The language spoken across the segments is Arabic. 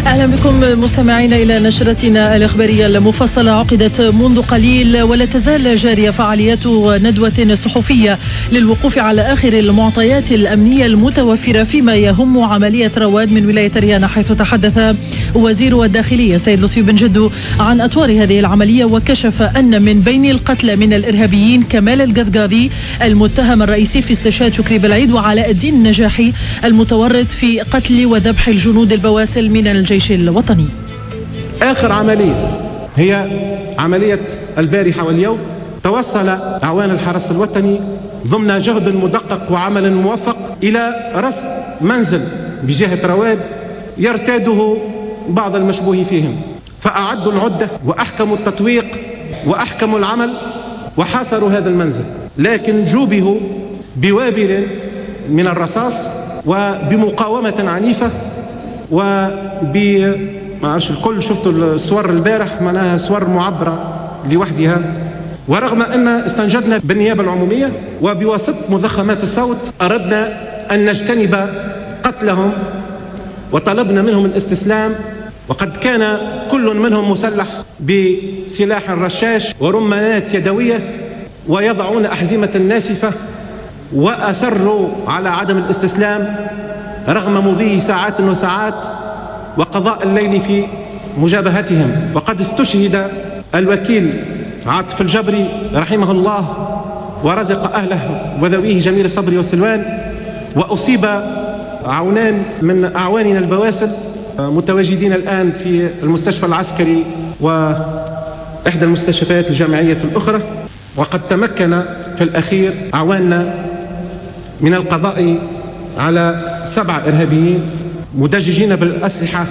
أهلا بكم مستمعينا إلى نشرتنا الإخبارية المفصلة. عقدت منذ قليل ولا تزال جارية فعاليات ندوة صحفية للوقوف على آخر المعطيات الأمنية المتوفرة فيما يهم عملية رواد من ولاية ريانة، حيث تحدث وزير الداخلية سيد لطفي بن جدو عن أطوار هذه العملية، وكشف أن من بين القتلى من الإرهابيين كمال القذقاذي المتهم الرئيسي في استشهاد شكري بالعيد، وعلاء الدين النجاحي المتورط في قتل وذبح الجنود البواسل من الجيش الوطني. آخر عملية هي عملية البارحة واليوم. توصل أعوان الحرس الوطني ضمن جهد مدقق وعمل موفق إلى رصد منزل بجهة رواد يرتاده بعض المشبوه فيهم، فأعدوا العدة وأحكموا التطويق وأحكموا العمل وحاصروا هذا المنزل، لكن جوبهوا بوابل من الرصاص وبمقاومة عنيفة ما عرفش الكل شفتوا الصور البارح، معناها صور معبرة لوحدها. ورغم أن استنجدنا بالنيابة العمومية وبواسطة مضخمات الصوت أردنا أن نجتنب قتلهم وطلبنا منهم الاستسلام، وقد كان كل منهم مسلح بسلاح رشاش ورمانات يدوية ويضعون أحزمة ناسفة، وأصروا على عدم الاستسلام رغم مضي ساعات وساعات وقضاء الليل في مجابهتهم. وقد استشهد الوكيل عاطف الجبري رحمه الله ورزق أهله وذويه جميل الصبر والسلوان، وأصيب عونان من أعواننا البواسل متواجدين الآن في المستشفى العسكري وإحدى المستشفيات الجامعية الأخرى. وقد تمكن في الأخير أعواننا من القضاء على 7 إرهابيين مدججين بالأسلحة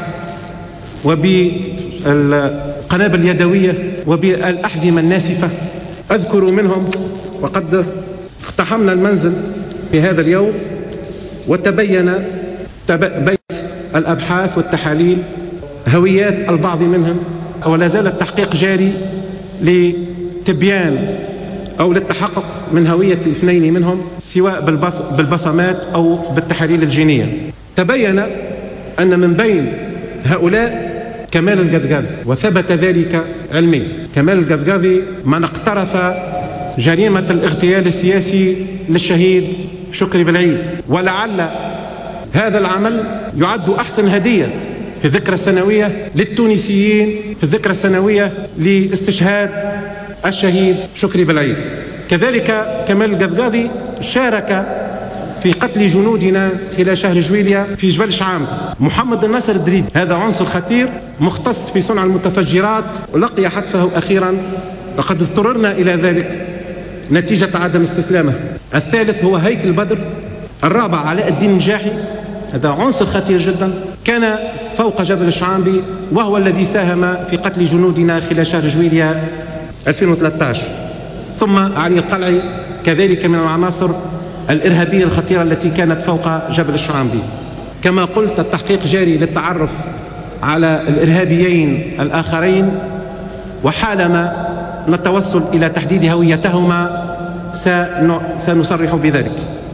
وبالقنابل اليدوية وبالأحزمة الناسفة. أذكر منهم وقد اقتحمنا المنزل في هذا اليوم وتبين بيت الأبحاث والتحاليل هويات البعض منهم، ولا زال التحقيق جاري لتبيان أو للتحقق من هوية 2 منهم سواء بالبصمات أو بالتحاليل الجينية. تبين أن من بين هؤلاء كمال القذقاذي، وثبت ذلك علميا. كمال القذقاذي من اقترف جريمة الاغتيال السياسي للشهيد شكري بالعيد، ولعل هذا العمل يعد أحسن هدية في الذكرى السنوية للتونسيين، في الذكرى السنوية لاستشهاد الشهيد شكري بالعيد. كذلك كمال القذقاذي شارك في قتل جنودنا خلال شهر جويليا في جبل شعام. محمد الناصر الدريدي هذا عنصر خطير مختص في صنع المتفجرات ولقي حتفه أخيرا، لقد اضطررنا إلى ذلك نتيجة عدم استسلامه. الثالث هو هيكل بدر. الرابع علاء الدين النجاحي، هذا عنصر خطير جدا، كان فوق جبل الشعامبي وهو الذي ساهم في قتل جنودنا خلال شهر جويليا 2013. ثم علي القلعي كذلك من العناصر الإرهابية الخطيرة التي كانت فوق جبل الشعامبي. كما قلت التحقيق جاري للتعرف على الإرهابيين الآخرين، وحالما نتوصل إلى تحديد هويتهما سنصرح بذلك.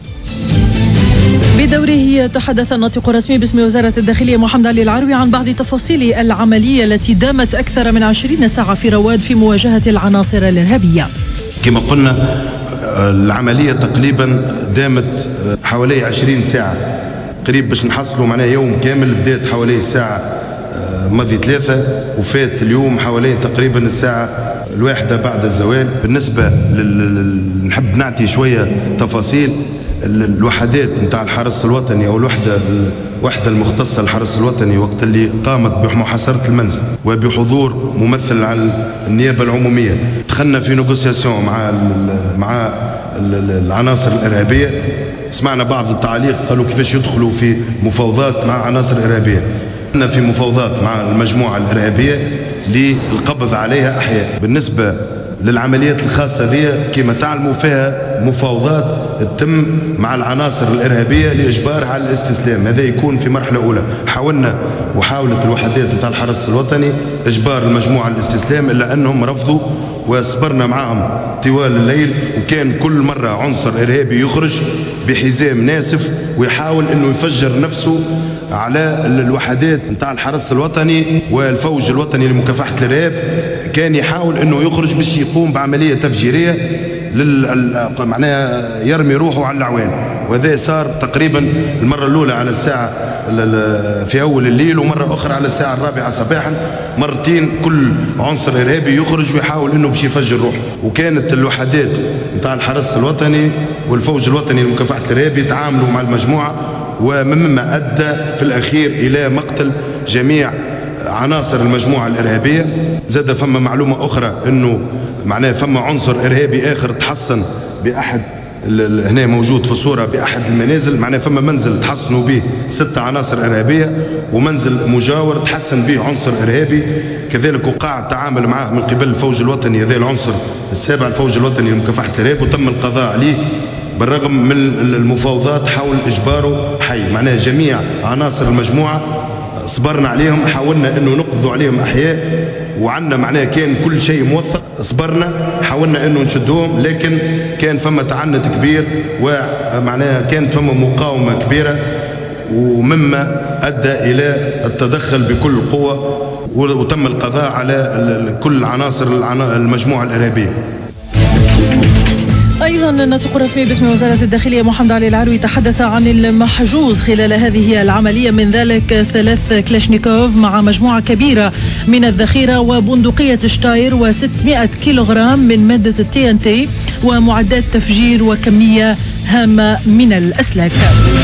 بدوره تحدث الناطق الرسمي باسم وزارة الداخلية محمد علي العروي عن بعض تفاصيل العملية التي دامت أكثر من 20 ساعة في رواد في مواجهة العناصر الإرهابية. كما قلنا العملية تقريبا دامت حوالي 20 ساعة قريب باش نحصلوا معناها يوم كامل. بدأت حوالي الساعة ماضي 3 وفات اليوم حوالي تقريبا الساعة 1 بعد الزوال. بالنسبة نحب نعطي شوية تفاصيل. الوحدات نتاع الحرس الوطني أو الوحدة المختصة للحرس الوطني وقت اللي قامت بمحاصرة المنزل وبحضور ممثل على النيابة العمومية، دخلنا في نيغوسياسيون مع العناصر الإرهابية. سمعنا بعض التعليق قالوا كيفاش يدخلوا في مفاوضات مع عناصر إرهابية. كنا في مفاوضات مع المجموعة الإرهابية للقبض عليها أحياء. بالنسبة للعمليات الخاصة ذي كما تعلموا فيها مفاوضات تتم مع العناصر الإرهابية لإجبارها على الاستسلام. هذا يكون في مرحلة أولى. وحاولت الوحدات نتاع الحرس الوطني إجبار المجموعة على الاستسلام، إلا أنهم رفضوا وصبرنا معهم طوال الليل. وكان كل مرة عنصر إرهابي يخرج بحزام ناسف ويحاول أنه يفجر نفسه على الوحدات نتاع الحرس الوطني والفوج الوطني لمكافحة الإرهاب. كان يحاول أنه يخرج باش يقوم بعملية تفجيرية معناها يرمي روحه على الأعوان، وهذا صار تقريبا المرة الأولى على الساعة في أول الليل، ومرة أخرى على الساعة 4 صباحا، مرتين كل عنصر إرهابي يخرج ويحاول أنه باش يفجر روحه. وكانت الوحدات نتاع الحرس الوطني والفوج الوطني لمكافحة الإرهاب يتعاملوا مع المجموعة، ومما أدى في الأخير إلى مقتل جميع عناصر المجموعة الإرهابية. زاد فما معلومة أخرى أنه معناه فما عنصر إرهابي آخر تحصن بأحد هنا موجود في الصورة بأحد المنازل، معناه فما منزل تحصنوا به 6 عناصر إرهابية، ومنزل مجاور تحسن به عنصر إرهابي كذلك وقع التعامل معه من قبل الفوج الوطني، هذا العنصر السابع الفوج الوطني لمكافحة الإرهاب، وتم القضاء عليه بالرغم من المفاوضات حول إجباره حي. معناه جميع عناصر المجموعة صبرنا عليهم، حاولنا انه نقبضوا عليهم احياء، وعندنا معناه كان كل شيء موثق، صبرنا حاولنا انه نشدوهم، لكن كان فما تعنت كبير ومعناها كان فما مقاومة كبيرة، ومما ادى الى التدخل بكل قوة، وتم القضاء على كل عناصر المجموعة الإرهابية. أيضا الناطق الرسمي باسم وزارة الداخلية محمد علي العروي تحدث عن المحجوز خلال هذه العملية، من ذلك 3 كلاشنيكوف مع مجموعة كبيرة من الذخيرة وبندقية شتاير و600 كيلوغرام من مادة TNT ومعدات تفجير وكمية هامة من الأسلاك.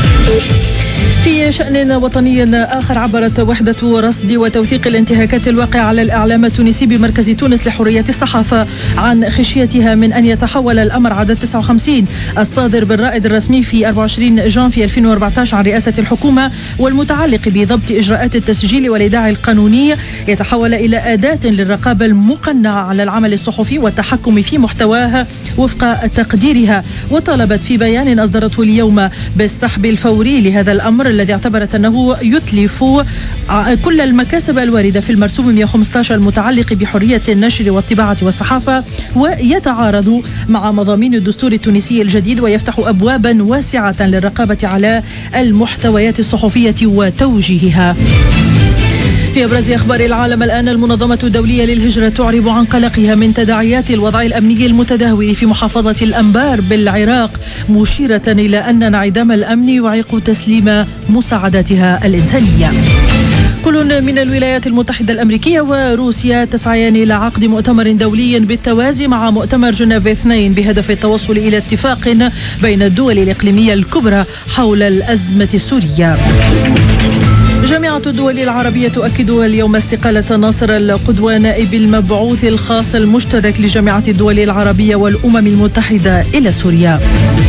في شأن وطني آخر، عبرت وحدة رصد وتوثيق الانتهاكات الواقعة على الإعلام التونسي بمركز تونس لحرية الصحافة عن خشيتها من أن يتحول الأمر عدد 59 الصادر بالرائد الرسمي في 24 جانفي 2014 عن رئاسة الحكومة والمتعلق بضبط إجراءات التسجيل والإيداع القانوني يتحول إلى أداة للرقابة المقنعة على العمل الصحفي والتحكم في محتواه وفق تقديرها. وطالبت في بيان أصدرته اليوم بالسحب الفوري لهذا الأمر الذي اعتبرت أنه يتلف كل المكاسب الواردة في المرسوم 115 المتعلق بحرية النشر والطباعة والصحافة، ويتعارض مع مضامين الدستور التونسي الجديد، ويفتح أبوابا واسعة للرقابة على المحتويات الصحفية وتوجيهها. في أبرز أخبار العالم الآن، المنظمة الدولية للهجرة تعرب عن قلقها من تداعيات الوضع الأمني المتدهور في محافظة الأنبار بالعراق، مشيرة إلى أن انعدام الأمن يعيق تسليم مساعداتها الإنسانية. كل من الولايات المتحدة الأمريكية وروسيا تسعيان إلى عقد مؤتمر دولي بالتوازي مع مؤتمر جنيف 2 بهدف التوصل إلى اتفاق بين الدول الإقليمية الكبرى حول الأزمة السورية. جامعة الدول العربية تؤكد اليوم استقالة ناصر القدوة نائب المبعوث الخاص المشترك لجامعة الدول العربية والأمم المتحدة إلى سوريا.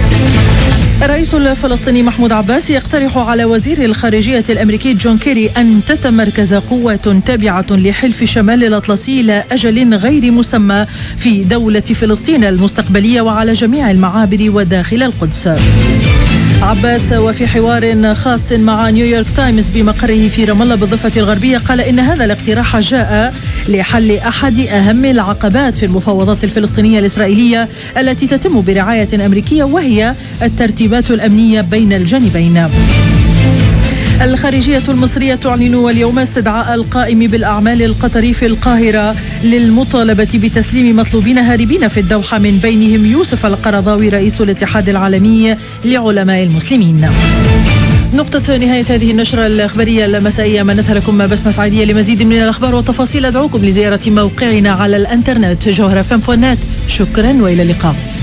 الرئيس الفلسطيني محمود عباس يقترح على وزير الخارجية الأمريكي جون كيري أن تتمركز قوات تابعة لحلف شمال الأطلسي إلى أجل غير مسمى في دولة فلسطين المستقبلية وعلى جميع المعابر وداخل القدس. عباس وفي حوار خاص مع نيويورك تايمز بمقره في رام الله بالضفة الغربية قال إن هذا الاقتراح جاء لحل أحد أهم العقبات في المفاوضات الفلسطينية الإسرائيلية التي تتم برعاية أمريكية، وهي الترتيبات الأمنية بين الجانبين. الخارجية المصرية تعلن اليوم استدعاء القائم بالأعمال القطري في القاهرة للمطالبة بتسليم مطلوبين هاربين في الدوحة، من بينهم يوسف القرضاوي رئيس الاتحاد العالمي لعلماء المسلمين. نقطة نهاية هذه النشرة الأخبارية المسائية. منتها لكم بسمة سعيدية. لمزيد من الأخبار والتفاصيل أدعوكم لزيارة موقعنا على الإنترنت جوهرة فم.net. شكرا وإلى اللقاء.